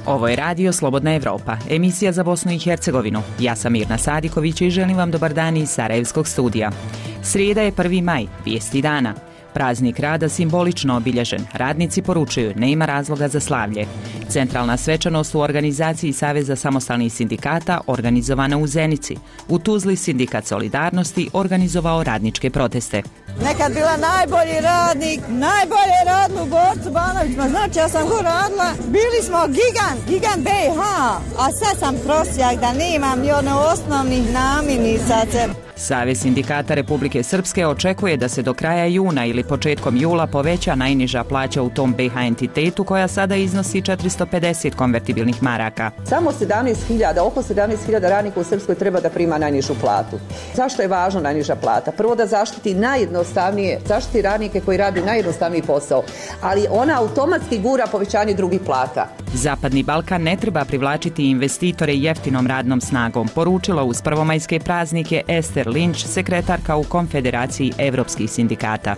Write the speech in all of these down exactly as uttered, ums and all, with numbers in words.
Ovo je Radio Slobodna Evropa, emisija za Bosnu i Hercegovinu. Ja sam Mirna Sadiković i želim vam dobar dan iz Sarajevskog studija. Srijeda je prvi maj, vijesti dana. Praznik rada simbolično obilježen. Radnici poručuju, ne ima razloga za slavlje. Centralna svečanost u organizaciji Saveza samostalnih sindikata organizovana u Zenici. U Tuzli sindikat Solidarnosti organizovao radničke proteste. Nekad bila najbolji radnik, najbolje radilo u Borcu Banovićima. Znači, ja sam go radila, bili smo gigant, gigant B i H, a sad sam prosjak da nemam ni ono osnovnih namirnica. Savez sindikata Republike Srpske očekuje da se do kraja juna ili početkom jula poveća najniža plaća u tom B i H entitetu koja sada iznosi četiristo pedeset konvertibilnih maraka. Samo sedamnaest hiljada, oko sedamnaest hiljada radnika u Srpskoj treba da prima najnižu platu. Zašto je važna najniža plata? Prvo da zaštiti najjednostavnije, zaštiti radnike koji rade najjednostavniji posao, ali ona automatski gura povećanje drugih plata. Zapadni Balkan ne treba privlačiti investitore jeftinom radnom snagom, poručila uz prvomajske praznike Ester Lynch, sekretarka u Konfederaciji evropskih sindikata.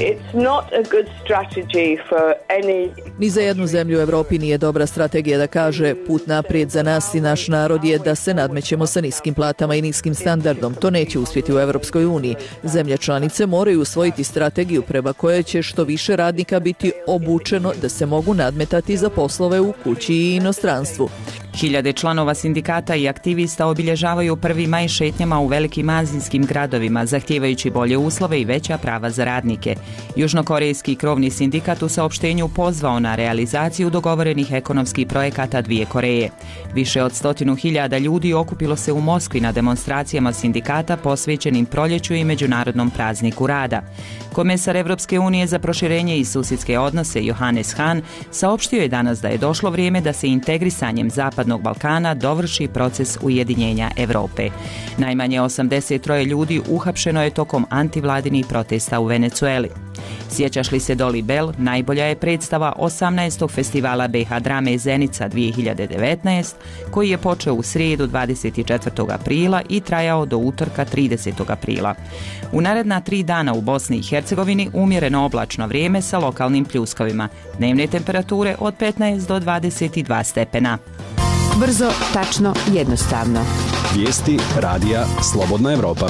Any... Ni za jednu zemlju u Evropi nije dobra strategija da kaže put naprijed za nas i naš narod je da se nadmećemo sa niskim platama i niskim standardom. To neće uspjeti u Evropskoj uniji. Zemlje članice moraju usvojiti strategiju prema kojoj će što više radnika biti obučeno da se mogu nadmetati za poslove u kući i inostranstvu. Hiljade članova sindikata i aktivista obilježavaju prvi maj šetnjama u velikim azijskim gradovima, zahtijevajući bolje uslove i veća prava za radnike. Južnokorejski krovni sindikat u saopštenju pozvao na realizaciju dogovorenih ekonomskih projekata dvije Koreje. Više od stotinu hiljada ljudi okupilo se u Moskvi na demonstracijama sindikata posvećenim proljeću i međunarodnom prazniku rada. Komesar Evropske unije za proširenje i susjedske odnose Johannes Hahn saopštio je danas da je došlo vrijeme da se integrisanjem Zapadnog Balkana dovrši proces ujedinjenja Evrope. Najmanje osamdeset troje ljudi uhapšeno je tokom antivladinih protesta u Venecueli. Sjećaš li se Doli Bell, najbolja je predstava osamnaestog festivala B i H drame Zenica dvije hiljade devetnaest, koji je počeo u srijedu dvadeset četvrtog aprila i trajao do utorka tridesetog aprila. U naredna tri dana u Bosni i Hercegovini umjereno oblačno vrijeme sa lokalnim pljuskovima. Dnevne temperature od petnaest do dvadeset dva stepena. Brzo, tačno, jednostavno. Vijesti radija Slobodna Evropa.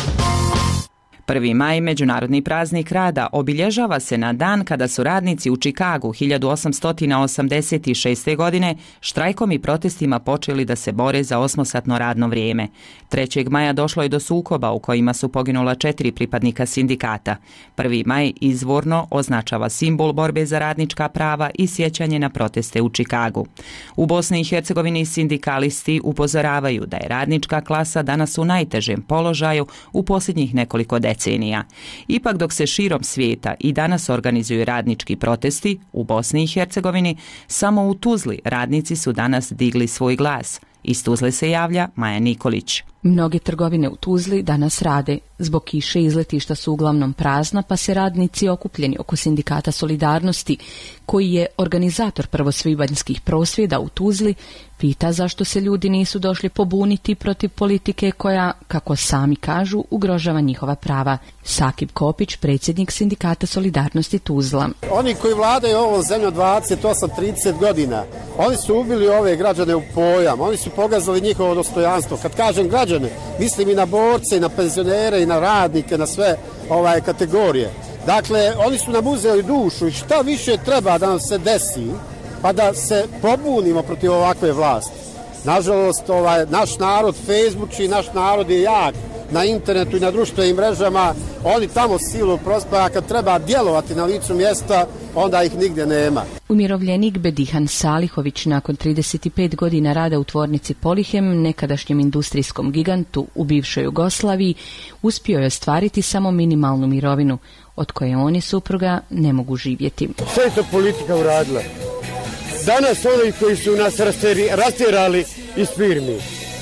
prvi maj, međunarodni praznik rada, obilježava se na dan kada su radnici u Čikagu hiljadu osamsto osamdeset šeste. godine štrajkom i protestima počeli da se bore za osmosatno radno vrijeme. trećeg maja došlo je do sukoba u kojima su poginula četiri pripadnika sindikata. prvi maj izvorno označava simbol borbe za radnička prava i sjećanje na proteste u Čikagu. U Bosni i Hercegovini sindikalisti upozoravaju da je radnička klasa danas u najtežem položaju u posljednjih nekoliko decenija. Ipak dok se širom svijeta i danas organizuju radnički protesti, u Bosni i Hercegovini samo u Tuzli radnici su danas digli svoj glas. Iz Tuzle se javlja Maja Nikolić. Mnoge trgovine u Tuzli danas rade. Zbog kiše izletišta su uglavnom prazna, pa se radnici okupljeni oko sindikata Solidarnosti, koji je organizator prvosvibanjskih prosvjeda u Tuzli, pita zašto se ljudi nisu došli pobuniti protiv politike koja, kako sami kažu, ugrožava njihova prava. Sakib Kopić, predsjednik sindikata Solidarnosti Tuzla. Oni koji vladaju ovom zemljom dvadeset osam trideset godina, oni su ubili ove građane u pojam, oni su pogazali njihovo dostojanstvo. Kad kažem građane, mislim i na borce, i na penzionere, i na radnike, na sve ovaj kategorije. Dakle, oni su nam uzeli dušu i šta više treba da nam se desi, pa da se pobunimo protiv ovakve vlasti. Nažalost, ovaj, naš narod Facebooki, naš narod je jak na internetu i na društvenim mrežama, oni tamo silu prospaja, kad treba djelovati na licu mjesta, onda ih nigdje nema. Umirovljenik Bedihan Salihović nakon trideset pet godina rada u tvornici Polihem, nekadašnjem industrijskom gigantu u bivšoj Jugoslaviji, uspio je ostvariti samo minimalnu mirovinu, od koje on i supruga ne mogu živjeti. Sve je to politika uradila. Danas oni koji su nas rastjerali iz firmi,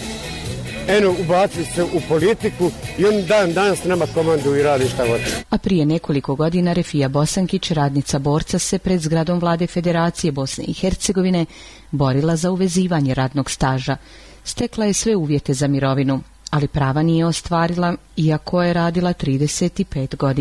eno, ubacili se u politiku i oni dan danas nama komanduju i radi šta hoće. A prije nekoliko godina Refija Bosankić, radnica borca, se pred zgradom vlade Federacije Bosne i Hercegovine borila za uvezivanje radnog staža. Stekla je sve uvjete za mirovinu, ali prava nije ostvarila, iako je radila trideset pet godina.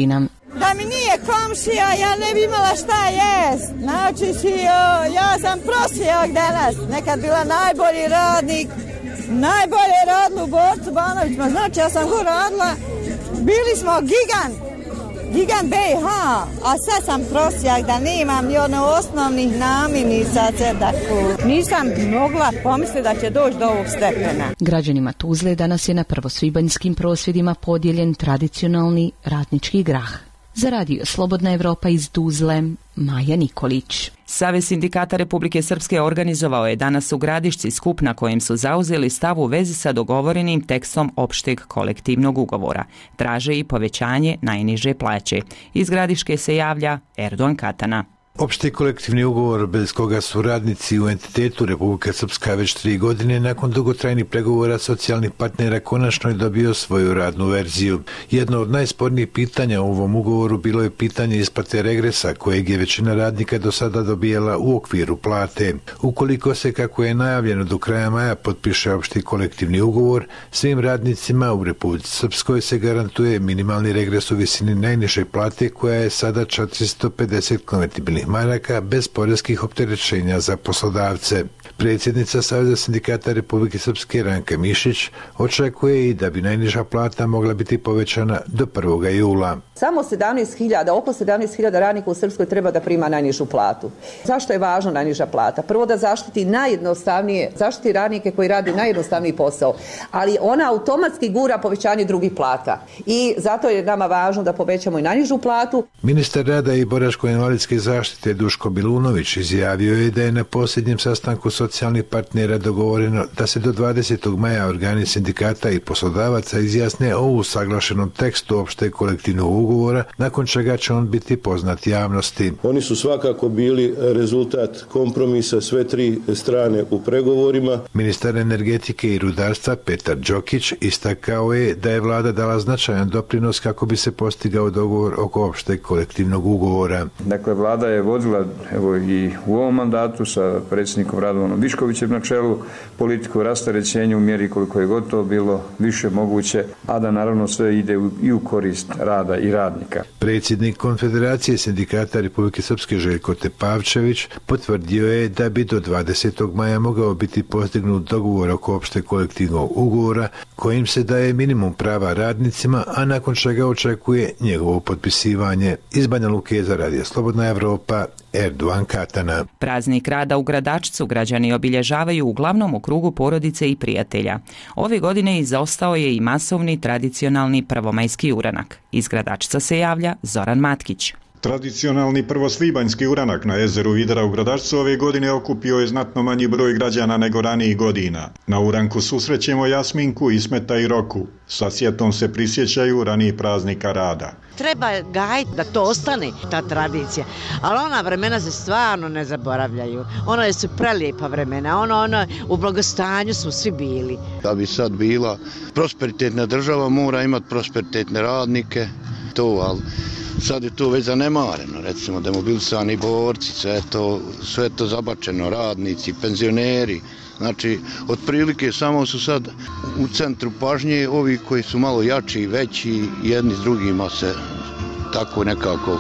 Da mi nije komšija, ja ne bi imala šta jest. Znači, si, o, ja sam prosjak danas. Nekad bila najbolji radnik, najbolje radila u Borcu Banovićima. Znači, ja sam go radila, bili smo gigant. Gigant B i H, a sad sam prosjak da nemam ni ono osnovnih namirnica, tako. Nisam mogla pomisliti da će doći do ovog stepena. Građanima Tuzle danas je na prvosvibanjskim prosvjedima podijeljen tradicionalni radnički grah. Za radio Slobodna Evropa iz Tuzle, Maja Nikolić. Savez sindikata Republike Srpske organizovao je danas u Gradišci skup na kojem su zauzeli stav u vezi sa dogovorenim tekstom opšteg kolektivnog ugovora. Traže i povećanje najniže plaće. Iz Gradiške se javlja Erdogan Katana. Opšti kolektivni ugovor bez koga su radnici u entitetu Republika Srpska već tri godine nakon dugotrajnih pregovora socijalnih partnera konačno je dobio svoju radnu verziju. Jedno od najspornijih pitanja u ovom ugovoru bilo je pitanje isplate regresa kojeg je većina radnika do sada dobijala u okviru plate. Ukoliko se, kako je najavljeno, do kraja maja potpiše opšti kolektivni ugovor, svim radnicima u Republici Srpskoj se garantuje minimalni regres u visini najniže plate koja je sada četiristo pedeset konvertibilnih maraka bez poreskih opterećenja za poslodavce. Predsjednica Saveza sindikata Republike Srpske Ranka Mišić očekuje i da bi najniža plata mogla biti povećana do prvog jula. Samo sedamnaest hiljada, oko sedamnaest hiljada radnika u Srpskoj treba da prima najnižu platu. Zašto je važna najniža plata? Prvo da zaštiti najjednostavnije, zaštiti radnike koji rade najjednostavniji posao, ali ona automatski gura povećanje drugih plata. I zato je nama važno da povećamo i najnižu platu. Ministar rada i boračko-invalidske zaštite Duško Bilunović izjavio je da je na posljednjem sastanku socijalnih partnera dogovoreno da se do dvadesetog maja organi sindikata i poslodavaca izjasne o usaglašenom tekstu opšteg kolektivnog ugovora, nakon čega će on biti poznat javnosti. Oni su svakako bili rezultat kompromisa sve tri strane u pregovorima. Ministar energetike i rudarstva Petar Đokić istakao je da je vlada dala značajan doprinos kako bi se postigao dogovor oko opšteg kolektivnog ugovora. Dakle, vlada je vodila evo i u ovom mandatu sa predsjednikom Radovanom Viškovićem na čelu politiku rasterećenja u mjeri koliko je gotovo bilo više moguće, a da naravno sve ide i u korist rada i radnika. Predsjednik Konfederacije sindikata Republike Srpske Željko Tepavčević potvrdio je da bi do dvadesetog maja mogao biti postignut dogovor oko opšteg kolektivnog ugovora kojim se daje minimum prava radnicima, a nakon čega očekuje njegovo potpisivanje. Iz Banja Luke za radio Slobodna Evropa, Erdogan Katana. Praznik rada u Gradačcu građani obilježavaju uglavnom u krugu porodice i prijatelja. Ove godine izostao je i masovni tradicionalni prvomajski uranak. Iz Gradačca se javlja Zoran Matkić. Tradicionalni prvosvibanjski uranak na jezeru Vidra u Gradačcu ove godine okupio je znatno manji broj građana nego ranijih godina. Na uranku susrećemo Jasminku, Ismeta i Roku. Sa sjetom se prisjećaju ranijih praznika rada. Treba gajiti da to ostane, ta tradicija. Ali ona vremena se stvarno ne zaboravljaju. Ono su prelijepa vremena. Ono, ono, u blagostanju smo svi bili. Da bi sad bila prosperitetna država, mora imati prosperitetne radnike. To, ali sad je to već zanemareno. Recimo, demobilisani borci, sve to, sve to zabačeno, radnici, penzioneri. Znači, otprilike samo su sad u centru pažnje ovi koji su malo jači i veći, jedni s drugima se tako nekako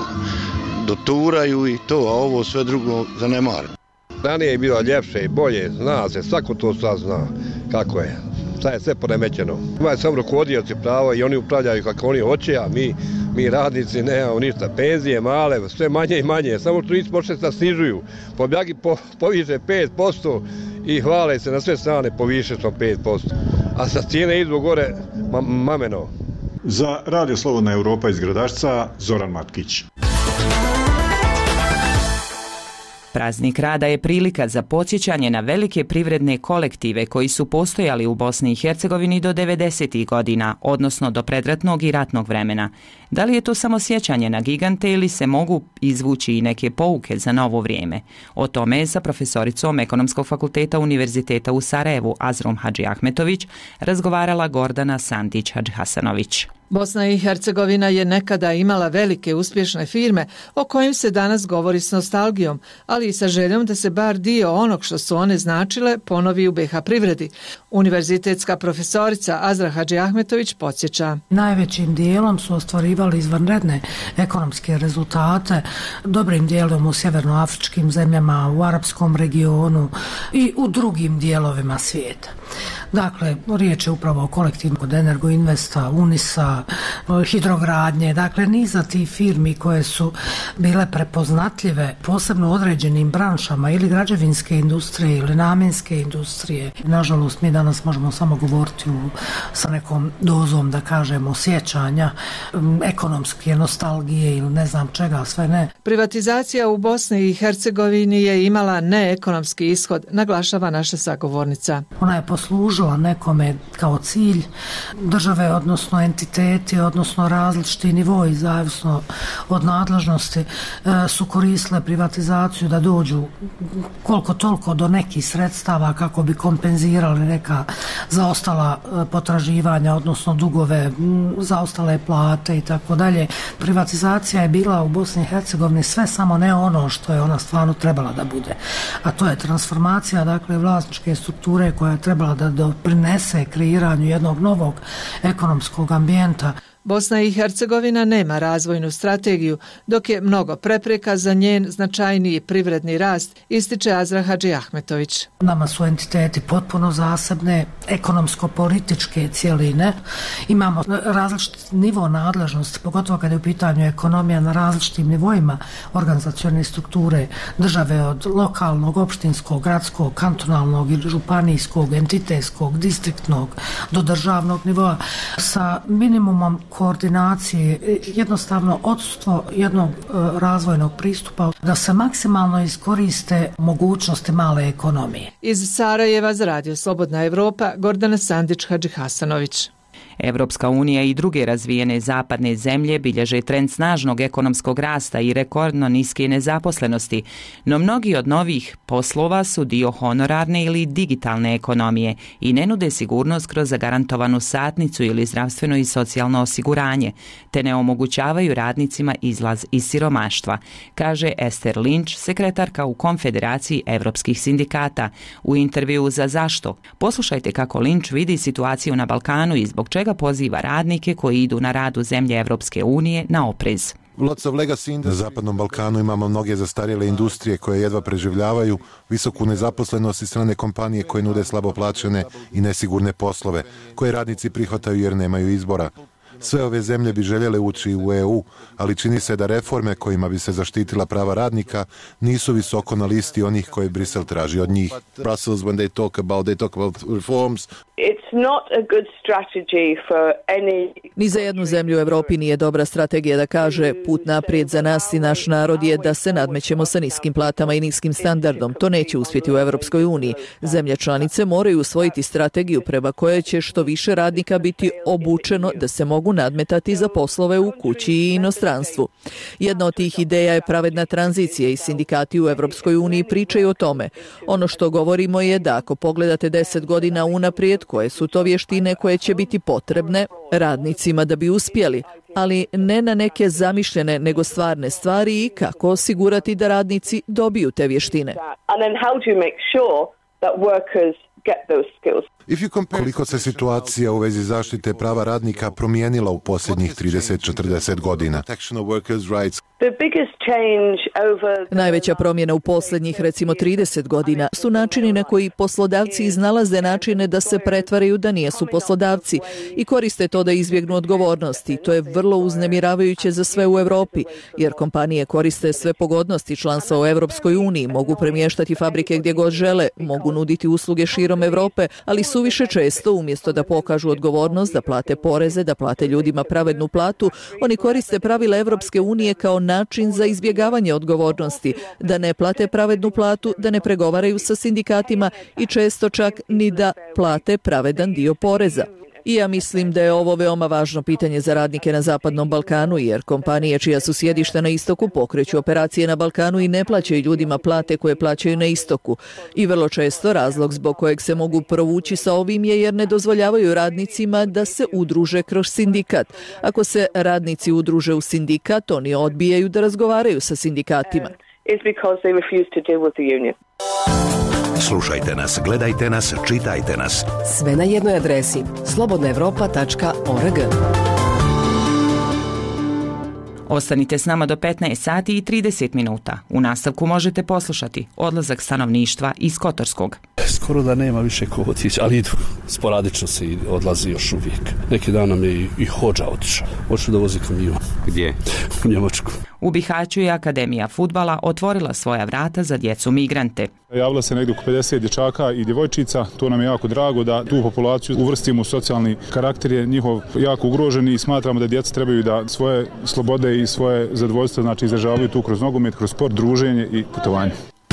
doturaju i to, a ovo sve drugo zanemareno. Ranije je bilo ljepše i bolje, zna se, svako to sad zna kako je. Sad je sve poremećeno. Imaju samo rukovodioci prava i oni upravljaju kako oni hoće, a mi, mi radnici nemamo ništa. Penzije male, sve manje i manje, samo što nisu počeli da snižuju. Pobjagi po, poviše pet posto i hvale se na sve strane poviše što pet posto. A sa cijene idu gore ma, mameno. Za Radio Slobodna Evropa iz Gradačca, Zoran Matkić. Praznik rada je prilika za podsjećanje na velike privredne kolektive koji su postojali u Bosni i Hercegovini do devedesetih godina, odnosno do predratnog i ratnog vremena. Da li je to samo sjećanje na gigante ili se mogu izvući i neke pouke za novo vrijeme? O tome je sa profesoricom Ekonomskog fakulteta Univerziteta u Sarajevu Azrom Hadži Ahmetović razgovarala Gordana Sandić Hadžihasanović. Bosna i Hercegovina je nekada imala velike uspješne firme o kojim se danas govori s nostalgijom, ali i sa željom da se bar dio onog što su one značile ponovi u be ha privredi. Univerzitetska profesorica Azra Hadžiahmetović podsjeća. Najvećim dijelom su ostvarivali izvanredne ekonomske rezultate, dobrim dijelom u sjevernoafričkim zemljama, u arapskom regionu i u drugim dijelovima svijeta. Dakle, riječ je upravo o kolektivnom kod Energoinvesta, Unisa, hidrogradnje, dakle niza tih firmi koje su bile prepoznatljive posebno određenim branšama ili građevinske industrije ili namjenske industrije. Nažalost, mi danas možemo samo govoriti u, sa nekom dozom, da kažemo, sjećanja, ekonomske nostalgije ili ne znam čega, sve ne. Privatizacija u Bosni i Hercegovini je imala neekonomski ishod, naglašava naša sagovornica. Ona je poslužila nekome kao cilj države, odnosno entiteti, odnosno različiti nivoji, zavisno od nadležnosti, su koristile privatizaciju da dođu koliko toliko do nekih sredstava kako bi kompenzirali neka zaostala potraživanja, odnosno dugove, zaostale plate i tako dalje. Privatizacija je bila u Bosni i Hercegovini sve samo ne ono što je ona stvarno trebala da bude. A to je transformacija, dakle, vlasničke strukture koja je trebala da doprinese kreiranju jednog novog ekonomskog ambijenta. Bosna i Hercegovina nema razvojnu strategiju, dok je mnogo prepreka za njen značajniji privredni rast, ističe Azra Hadžiahmetović. Nama su entiteti potpuno zasebne, ekonomsko-političke cijeline. Imamo različit nivo nadležnosti, pogotovo kada je u pitanju ekonomija na različitim nivoima organizacione strukture države, od lokalnog, opštinskog, gradskog, kantonalnog i županijskog, entitetskog, distriktnog do državnog nivoa sa minimumom koordinacije, jednostavno odsustvo jednog razvojnog pristupa da se maksimalno iskoriste mogućnosti male ekonomije. Iz Sarajeva za Radio Slobodna Evropa, Gordana Sandić-Hadžihasanović. Evropska unija i druge razvijene zapadne zemlje bilježe trend snažnog ekonomskog rasta i rekordno niske nezaposlenosti, no mnogi od novih poslova su dio honorarne ili digitalne ekonomije i ne nude sigurnost kroz zagarantovanu satnicu ili zdravstveno i socijalno osiguranje, te ne omogućavaju radnicima izlaz iz siromaštva, kaže Ester Lynch, sekretarka u Konfederaciji evropskih sindikata, u intervjuu za Zašto. Poslušajte kako Lynch vidi situaciju na Balkanu i zbog čega poziva radnike koji idu na rad u zemlje Evropske unije na oprez. Na Zapadnom Balkanu imamo mnoge zastarjele industrije koje jedva preživljavaju, visoku nezaposlenost i strane kompanije koje nude slabo plaćene i nesigurne poslove, koje radnici prihvataju jer nemaju izbora. Sve ove zemlje bi željele ući u E U, ali čini se da reforme kojima bi se zaštitila prava radnika nisu visoko na listi onih koje Brisel traži od njih. Brussels, when they talk about, they talk about reforms. It's not a good strategy for any... Ni za jednu zemlju u Evropi nije dobra strategija da kaže put naprijed za nas i naš narod je da se nadmećemo sa niskim platama i niskim standardom. To neće uspjeti u Evropskoj uniji. Zemlje članice moraju usvojiti strategiju prema kojoj će što više radnika biti obučeno da se mogu nadmetati za poslove u kući i inostranstvu. Jedna od tih ideja je pravedna tranzicija i sindikati u Evropskoj uniji pričaju o tome. Ono što govorimo je da ako pogledate deset godina unaprijed, koje su to vještine koje će biti potrebne radnicima da bi uspjeli, ali ne na neke zamišljene nego stvarne stvari i kako osigurati da radnici dobiju te vještine. Koliko se situacija u vezi zaštite prava radnika promijenila u posljednjih trideset do četrdeset godina? Najveća promjena u posljednjih recimo trideset godina su načini na koji poslodavci iznalaze načine da se pretvaraju da nijesu poslodavci i koriste to da izbjegnu odgovornosti. To je vrlo uznemiravajuće za sve u Europi, jer kompanije koriste sve pogodnosti članstva u Europskoj uniji, mogu premještati fabrike gdje god žele, mogu nuditi usluge širom Europe, ali suviše često umjesto da pokažu odgovornost, da plate poreze, da plate ljudima pravednu platu, oni koriste pravila Europske unije kao način za izbjegavanje odgovornosti, da ne plate pravednu platu, da ne pregovaraju sa sindikatima i često čak ni da plate pravedan dio poreza. I ja mislim da je ovo veoma važno pitanje za radnike na Zapadnom Balkanu, jer kompanije čija su sjedišta na istoku pokreću operacije na Balkanu i ne plaćaju ljudima plate koje plaćaju na istoku. I vrlo često razlog zbog kojeg se mogu provući sa ovim je jer ne dozvoljavaju radnicima da se udruže kroz sindikat. Ako se radnici udruže u sindikat, oni odbijaju da razgovaraju sa sindikatima. Slušajte nas, gledajte nas, čitajte nas. Sve na jednoj adresi slobodna evropa tačka org. Ostanite s nama do petnaest sati i trideset minuta. U nastavku možete poslušati odlazak stanovništva iz Kotorskog. Skoro da nema više ko otići, ali idu. Sporadično se odlazi još uvijek. Neki dan nam je i, i hođa otišao. Hoću da vozi kamion. Gdje? U Njemačku. U Bihaću je Akademija fudbala otvorila svoja vrata za djecu migrante. Javila se negdje oko pedeset dječaka i djevojčica. To nam je jako drago da tu populaciju uvrstimo u socijalni karakter, je njihov jako ugrožen i smatramo da djeca trebaju da svoje slobode i svoje zadovoljstvo znači izražavaju tu kroz nogomet, kroz sport, druženje i putovanje.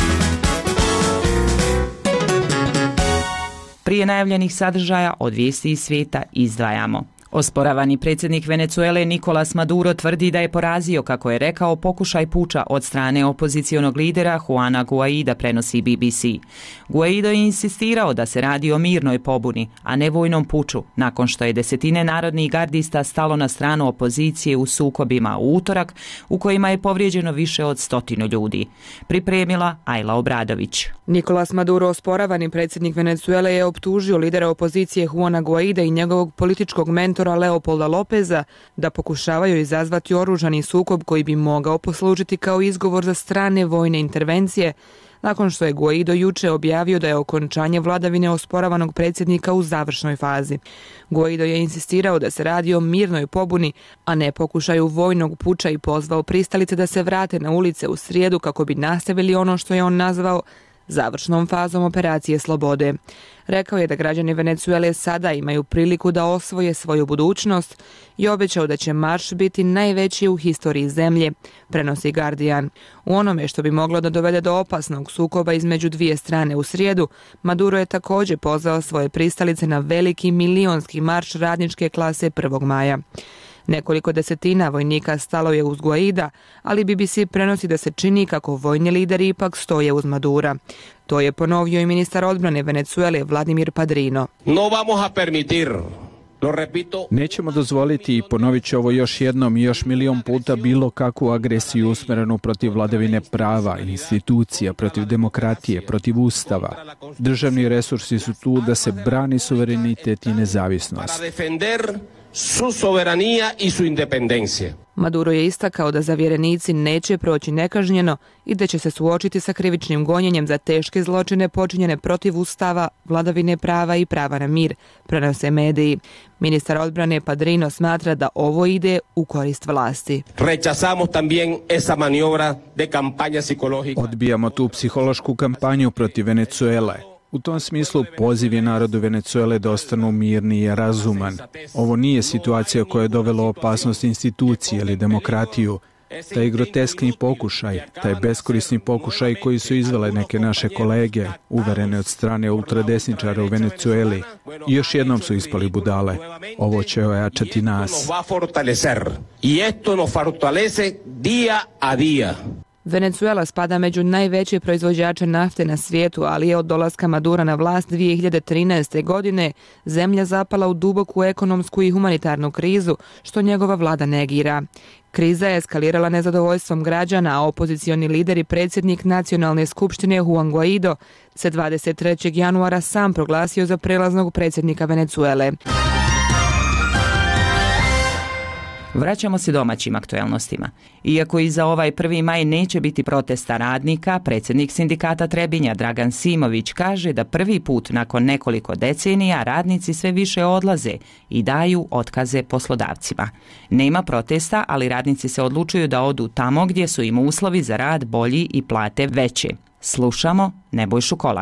Prije najavljenih sadržaja od vijesti iz svijeta izdvajamo. Osporavani predsjednik Venezuele Nicolas Maduro tvrdi da je porazio, kako je rekao, pokušaj puča od strane opozicionog lidera Juana Guaida, prenosi B B C. Guaido je insistirao da se radi o mirnoj pobuni, a ne vojnom puču, nakon što je desetine narodnih gardista stalo na stranu opozicije u sukobima u utorak, u kojima je povrijeđeno više od stotinu ljudi. Pripremila Ajla Obradović. Nicolas Maduro, osporavani predsjednik Venezuele, je optužio lidera opozicije Juana Guaida i njegovog političkog mentora Leopolda Lopeza da pokušavaju izazvati oružani sukob koji bi mogao poslužiti kao izgovor za strane vojne intervencije, nakon što je Guaido juče objavio da je okončanje vladavine osporavanog predsjednika u završnoj fazi. Guaido je insistirao da se radi o mirnoj pobuni, a ne pokušaju vojnog puča i pozvao pristalice da se vrate na ulice u srijedu kako bi nastavili ono što je on nazvao završnom fazom operacije slobode. Rekao je da građani Venezuele sada imaju priliku da osvoje svoju budućnost i obećao da će marš biti najveći u historiji zemlje, prenosi Guardian. U onome što bi moglo da dovede do opasnog sukoba između dvije strane u srijedu, Maduro je također pozvao svoje pristalice na veliki milionski marš radničke klase prvog maja. Nekoliko desetina vojnika stalo je uz Guaida, ali B B C prenosi da se čini kako vojni lideri ipak stoje uz Madura. To je ponovio i ministar odbrane Venezuele Vladimir Padrino. No vamos a permitir. Nećemo dozvoliti, i ponovit ću ovo još jednom i još milion puta, bilo kakvu agresiju usmjerenu protiv vladavine prava, institucija, protiv demokratije, protiv ustava. Državni resursi su tu da se brani suverenitet i nezavisnost. Su soberanija i su independencija. Maduro je istakao da zavjerenici neće proći nekažnjeno i da će se suočiti sa krivičnim gonjenjem za teške zločine počinjene protiv ustava, vladavine prava i prava na mir, prenose mediji. Ministar odbrane Padrino smatra da ovo ide u korist vlasti. Rechazamos también esa maniobra de campaña psicológica. Odbijamo tu psihološku kampanju protiv Venezuele. U tom smislu poziv je narodu Venezuele da ostanu mirni i razuman. Ovo nije situacija koja je dovela opasnost institucije ili demokratiju. Taj groteskni pokušaj, taj beskorisni pokušaj koji su izvele neke naše kolege, uverene od strane ultradesničara u Venezueli, i još jednom su ispali budale. Ovo će ojačati nas. I esto nos fortalece día a día. Venezuela spada među najveće proizvođače nafte na svijetu, ali je od dolaska Madura na vlast dvije hiljade trinaeste. godine zemlja zapala u duboku ekonomsku i humanitarnu krizu, što njegova vlada negira. Kriza je eskalirala nezadovoljstvom građana, a opozicioni lider i predsjednik Nacionalne skupštine Juan Guaido se dvadeset trećeg januara sam proglasio za prelaznog predsjednika Venezuele. Vraćamo se domaćim aktuelnostima. Iako i za ovaj prvi maj neće biti protesta radnika, predsjednik sindikata Trebinja Dragan Simović kaže da prvi put nakon nekoliko decenija radnici sve više odlaze i daju otkaze poslodavcima. Nema protesta, ali radnici se odlučuju da odu tamo gdje su im uslovi za rad bolji i plate veće. Slušamo Nebojšu Kolaka.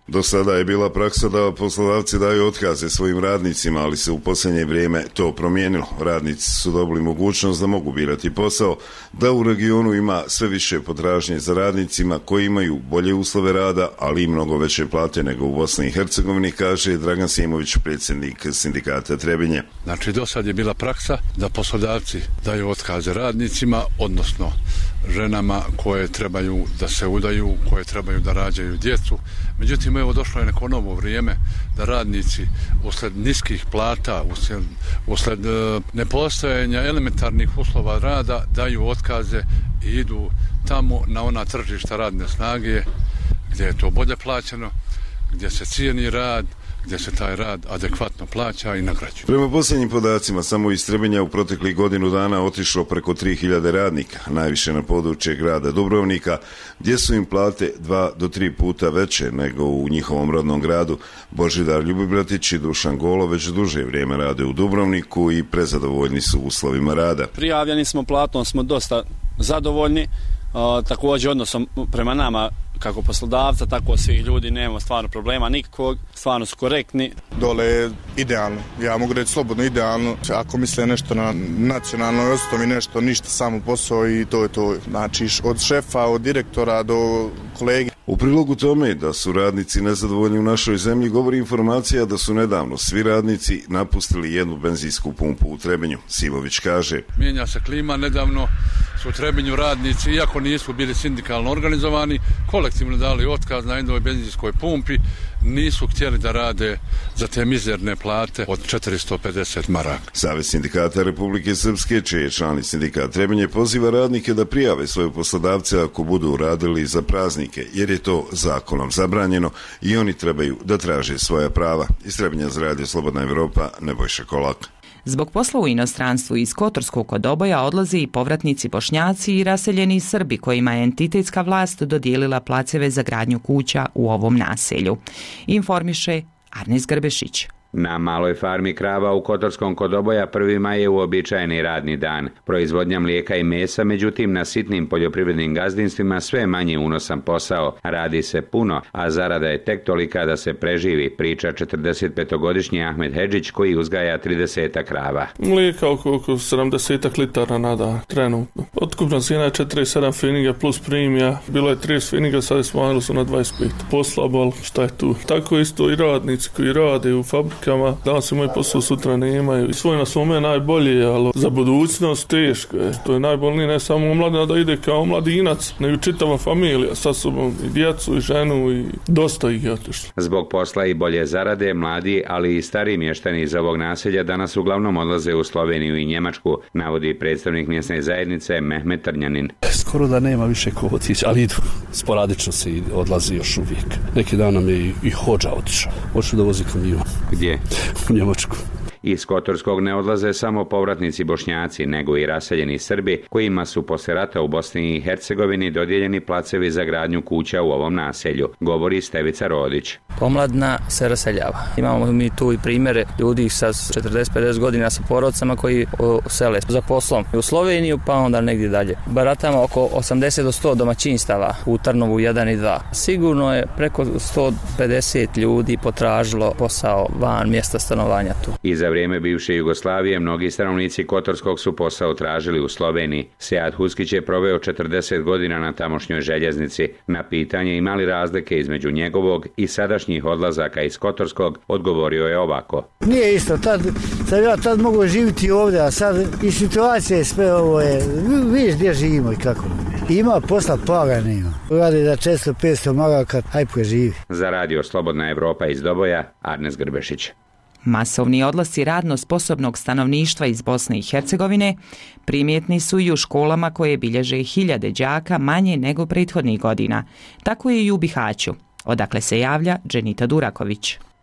Do sada je bila praksa da poslodavci daju otkaze svojim radnicima, ali se u posljednje vrijeme to promijenilo. Radnici su dobili mogućnost da mogu birati posao, da u regionu ima sve više potražnje za radnicima koji imaju bolje uslove rada, ali i mnogo veće plate nego u Bosni i Hercegovini, kaže Dragan Simović, predsjednik sindikata Trebinje. Znači, do sad je bila praksa da poslodavci daju otkaze radnicima, odnosno ženama koje trebaju da se udaju, koje trebaju da rađaju djecu. Međutim, evo došlo je neko novo vrijeme da radnici usled niskih plata, usled, usled nepostojanja elementarnih uslova rada daju otkaze i idu tamo na ona tržišta radne snage gdje je to bolje plaćeno, gdje se cijeni rad, gdje se taj rad adekvatno plaća i nagrađuje. Prema posljednjim podacima, samo iz Trebinja u proteklih godinu dana otišlo preko tri hiljade radnika, najviše na područje grada Dubrovnika, gdje su im plate dva do tri puta veće nego u njihovom rodnom gradu. Božidar Ljubibratić i Dušan Golo već duže vrijeme rade u Dubrovniku i prezadovoljni su uslovima rada. Prijavljeni smo, platom smo dosta zadovoljni, o, također odnosom prema nama kako poslodavca, tako svih ljudi, nemamo stvarno problema nikakvog, stvarno su korektni. Dole je idealno, ja mogu reći slobodno idealno, ako misle nešto na nacionalnoj osnovi, nešto, ništa, samo posao i to je to, znači od šefa, od direktora do kolege. U prilogu tome da su radnici nezadovoljni u našoj zemlji govori informacija da su nedavno svi radnici napustili jednu benzinsku pumpu u Trebinju. Simović kaže: Mijenja se klima, nedavno su u Trebinju radnici, iako nisu bili sindikalno organizovani, kolektivno dali otkaz na jednoj benzinskoj pumpi, nisu htjeli da rade za te mizerne plate od četiristo pedeset maraka. Savez sindikata Republike Srpske, čiji je člani sindikat Trebinje, poziva radnike da prijave svoje poslodavce ako budu radili za praznike, jer je to zakonom zabranjeno i oni trebaju da traže svoja prava. Iz Trebinja za radio Slobodna Evropa, Nebojša Kolak. Zbog posla u inostranstvu iz Kotorskog kod Oboja odlaze i povratnici Bošnjaci i raseljeni Srbi kojima je entitetska vlast dodijelila placeve za gradnju kuća u ovom naselju. Informiše Arnis Grbešić. Na maloj farmi krava u Kotorskom kod Oboja prvi maj je uobičajeni radni dan. Proizvodnja mlijeka i mesa, međutim, na sitnim poljoprivrednim gazdinstvima sve manje unosan posao. Radi se puno, a zarada je tek tolika da se preživi, priča četrdesetpetogodišnji Ahmed Hedžić koji uzgaja trideset krava. Mlijeka oko, oko sedamdeset litara na dan, trenutno. Otkupna cijena je četrdeset sedam finiga plus premija. Bilo je trideset finiga, sad je smanjilo su na dvadeset pet. Poslabal, šta je tu? Tako isto i radnici koji rade u fabrikama. Danas imaju posao, sutra nemaju. Svoj na svome najbolje, ali za budućnost teško je. To je najbolnije, ne samo omladina da ide kao mladinac, nego čitava familija sa sobom, i djecu, i ženu, i dosta ih je otišlo. Zbog posla i bolje zarade, mladi, ali i stari mještani iz ovog naselja danas uglavnom odlaze u Sloveniju i Njemačku, navodi predstavnik mjesne zajednice Mehmet Trnjanin. Skoro da nema više ko otići, ali idu. Sporadično se odlazi još uvijek. Neki dan nam je i, i hođa otišao. Hoću da vozi kamion. Gdje? U Njemačku. Iz Kotorskog ne odlaze samo povratnici Bošnjaci, nego i raseljeni Srbi, kojima su posle rata u Bosni i Hercegovini dodijeljeni placevi za gradnju kuća u ovom naselju, govori Stevica Rodić. Omladina se raseljava. Imamo mi tu i primjere ljudi sa četrdeset pedeset godina sa porodcama koji sele za poslom u Sloveniju, pa onda negdje dalje. Baratamo oko osamdeset do sto domaćinstava u Trnovu jedan i dva. Sigurno je preko sto pedeset ljudi potražilo posao van mjesta stanovanja tu. I za vrijeme bivše Jugoslavije mnogi stanovnici Kotorskog su posao tražili u Sloveniji. Sead Huskić je proveo četrdeset godina na tamošnjoj željeznici. Na pitanje ima li razlike između njegovog i sadašnjih odlazaka iz Kotorskog, odgovorio je ovako. Nije isto, tad, sad ja tad mogu živjeti ovdje, a sad i situacija je sve ovo je, vidiš gdje živimo i kako. Ima posla, paga nema. Radi da četiristo petsto maraka, aj preživi. Za radio Slobodna Evropa iz Doboja, Arnes Grbešić. Masovni odlasci radno sposobnog stanovništva iz Bosne i Hercegovine primjetni su i u školama koje bilježe hiljade đaka manje nego prethodnih godina. Tako je i u Bihaću, odakle se javlja Dženita Duraković.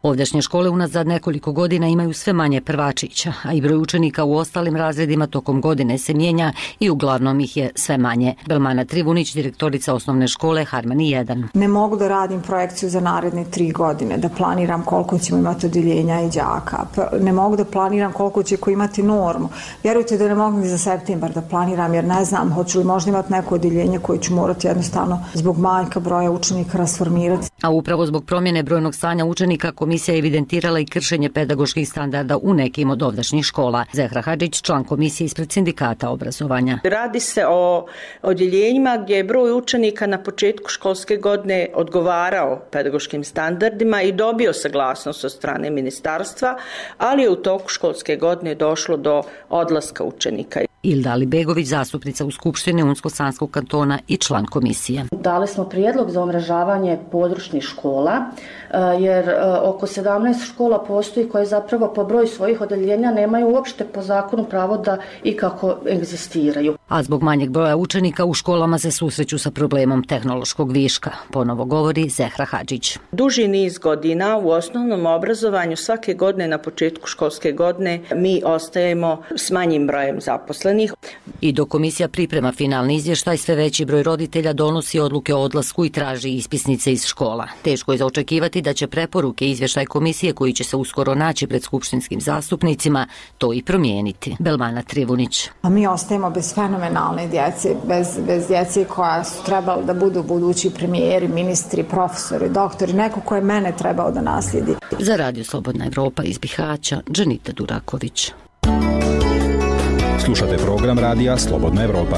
Ovdašnje škole unazad nekoliko godina imaju sve manje prvačića, a i broj učenika u ostalim razredima tokom godine se mijenja i uglavnom ih je sve manje. Belmana Trivunić, direktorica osnovne škole Harmani jedan. Ne mogu da radim projekciju za naredne tri godine, da planiram koliko ćemo imati odjeljenja i đaka. Ne mogu da planiram koliko će ko imati normu. Vjerujte da ne mogu ni za septembar da planiram, jer ne znam hoću li možda imati neko odjeljenje koje ću morati jednostavno zbog manjka broja učenika rasformirati. A upravo zbog promjene brojnog stanja učenika komisija je evidentirala i kršenje pedagoških standarda u nekim od ovdašnjih škola. Zehra Hadžić, član komisije ispred sindikata obrazovanja. Radi se o odjeljenjima gdje je broj učenika na početku školske godine odgovarao pedagoškim standardima i dobio saglasnost od strane ministarstva, ali je u toku školske godine došlo do odlaska učenika. Ilda Alibegović, zastupnica u Skupštini Unsko-Sanskog kantona i član komisije. Dali smo prijedlog za omrežavanje područnih škola, jer oko sedamnaest škola postoji koje zapravo po broju svojih odeljenja nemaju uopšte po zakonu pravo da ikako egzistiraju. A zbog manjeg broja učenika u školama se susreću sa problemom tehnološkog viška, ponovo govori Zehra Hadžić. Duži niz godina u osnovnom obrazovanju svake godine na početku školske godine mi ostajemo s manjim brojem zaposlenih. I dok komisija priprema finalni izvještaj, sve veći broj roditelja donosi odluke o odlasku i traži ispisnice iz škola. Teško je za očekivati da će preporuke izvještaj komisije, koji će se uskoro naći pred skupštinskim zastupnicima, to i promijeniti. Belmana Trivunić. A mi ostajemo bez fenomenalne djece, bez, bez djece koja su trebali da budu budući premijeri, ministri, profesori, doktori, neko ko je mene trebao da naslijedi. Za Radio Slobodna Evropa iz Bihaća, Dženita Duraković. Slušate program radija Slobodna Evropa.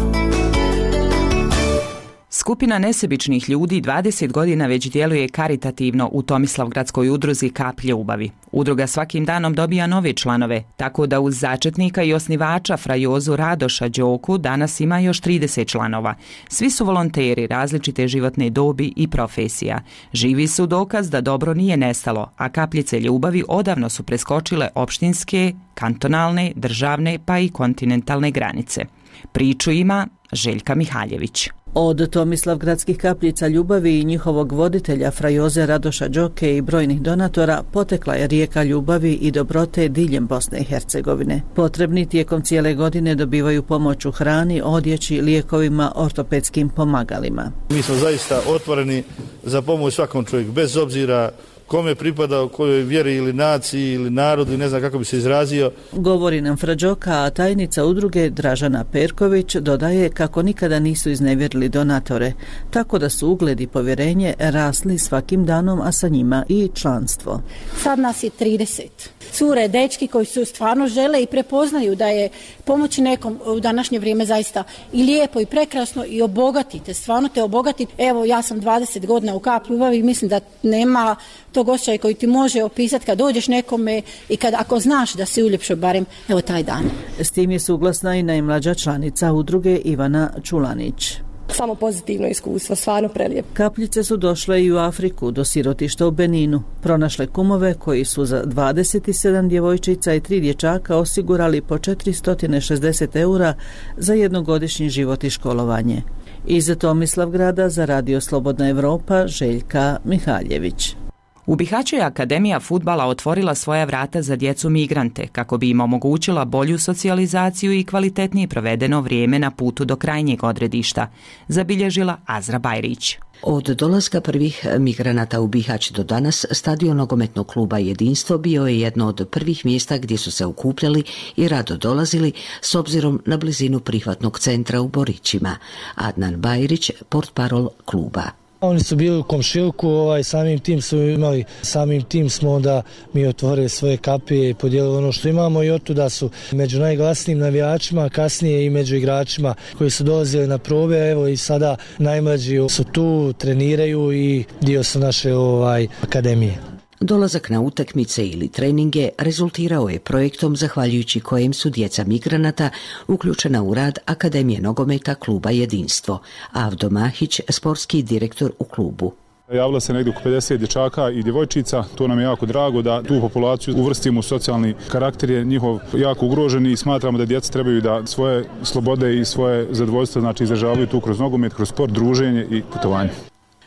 Skupina nesebičnih ljudi dvadeset godina već djeluje karitativno u Tomislavgradskoj udruzi Kap ljubavi. Udruga svakim danom dobija nove članove, tako da uz začetnika i osnivača Frajozu Radoša Đoku danas ima još trideset članova. Svi su volonteri različite životne dobi i profesija. Živi su dokaz da dobro nije nestalo, a kapljice ljubavi odavno su preskočile opštinske, kantonalne, državne pa i kontinentalne granice. Priču ima Željka Mihaljević. Od Tomislavgradskih kapljica ljubavi i njihovog voditelja Frajoze Radoša Đoke i brojnih donatora potekla je rijeka ljubavi i dobrote diljem Bosne i Hercegovine. Potrebni tijekom cijele godine dobivaju pomoć u hrani, odjeći, lijekovima, ortopedskim pomagalima. Mi smo zaista otvoreni za pomoć svakom čovjeku, bez obzira kome pripada, kojoj vjeri ili naciji ili narodu, ne znam kako bi se izrazio. Govori nam Fra Đoka, a tajnica udruge Dražana Perković dodaje kako nikada nisu iznevjerili donatore, tako da su ugled i povjerenje rasli svakim danom, a sa njima i članstvo. Sad nas je trideset. Cure, dečki koji su stvarno žele i prepoznaju da je pomoći nekom u današnje vrijeme zaista i lijepo i prekrasno i obogatite, stvarno te obogatite. Evo, ja sam dvadeset godina u Kap ljubavi i mislim da nema tog osjećaja koji ti može opisati kad dođeš nekome i kad ako znaš da si uljepšao barem evo taj dan. S tim je suglasna i najmlađa članica udruge Ivana Čulanić. Samo pozitivno iskustvo, stvarno prelijepo. Kapljice su došle i u Afriku, do sirotišta u Beninu. Pronašle kumove koji su za dvadeset sedam djevojčica i tri dječaka osigurali po četiristo šezdeset eura za jednogodišnji život i školovanje. Iz Tomislavgrada za Radio Slobodna Evropa, Željka Mihaljević. U Bihaću je Akademija fudbala otvorila svoja vrata za djecu migrante kako bi im omogućila bolju socijalizaciju i kvalitetnije provedeno vrijeme na putu do krajnjeg odredišta, zabilježila Azra Bajrić. Od dolaska prvih migranata u Bihać do danas, stadion nogometnog kluba Jedinstvo bio je jedno od prvih mjesta gdje su se okupljali i rado dolazili s obzirom na blizinu prihvatnog centra u Borićima. Adnan Bajrić, portparol kluba. Oni su bili u komšiluku, ovaj, samim tim su imali, samim tim smo onda mi otvorili svoje kapije i podijelili ono što imamo i otuda su među najglasnijim navijačima, kasnije i među igračima koji su dolazili na probe, evo i sada najmlađi su tu, treniraju i dio su naše ovaj, akademije. Dolazak na utakmice ili treninge rezultirao je projektom zahvaljujući kojem su djeca migranata uključena u rad Akademije nogometa kluba Jedinstvo. Avdo Mahić, sportski direktor u klubu. Javilo se negdje oko pedeset dječaka i djevojčica, to nam je jako drago da tu populaciju uvrstimo u socijalni karakter, je njihov jako ugrožen i smatramo da djeca trebaju da svoje slobode i svoje zadovoljstvo znači izražavaju tu kroz nogomet, kroz sport, druženje i putovanje.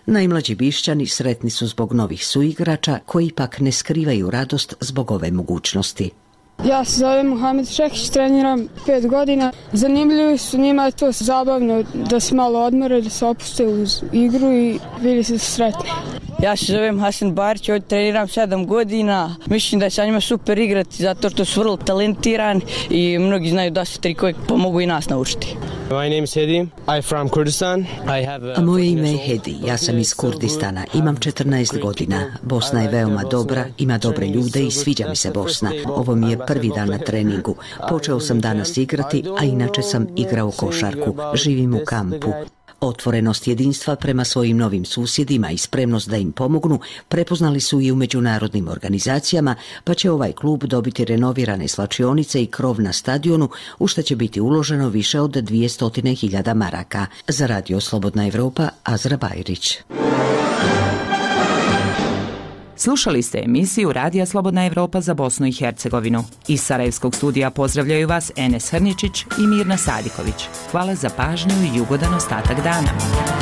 Najmlađi Bišćani sretni su zbog novih suigrača koji ipak ne skrivaju radost zbog ove mogućnosti. Ja se zovem Mohamed Šekić, treniram pet godina. Zanimljivi su, njima je to zabavno da se malo odmore, da se opuste uz igru i bili su sretni. Ja se zovem Hasan Barić, ovdje treniram sedam godina. Mislim da je sa njima super igrati zato što su vrlo talentirani i mnogi znaju da su trikove pa mogu i nas naučiti. My name is Hedi. I'm from Kurdistan. I have a moje ime je Hedi, ja sam iz Kurdistana, imam četrnaest godina. Bosna je veoma dobra, ima dobre ljude i sviđa mi se Bosna. Ovo mi je prvi dan na treningu. Počeo sam danas igrati, a inače sam igrao košarku. Živim u kampu. Otvorenost jedinstva prema svojim novim susjedima i spremnost da im pomognu prepoznali su i u međunarodnim organizacijama, pa će ovaj klub dobiti renovirane slačionice i krov na stadionu, u što će biti uloženo više od dvjesto hiljada maraka. Za Radio Slobodna Evropa, Azra Bajrić. Slušali ste emisiju Radija Slobodna Evropa za Bosnu i Hercegovinu. Iz Sarajevskog studija pozdravljaju vas Enes Hrničić i Mirna Sadiković. Hvala za pažnju i ugodan ostatak dana.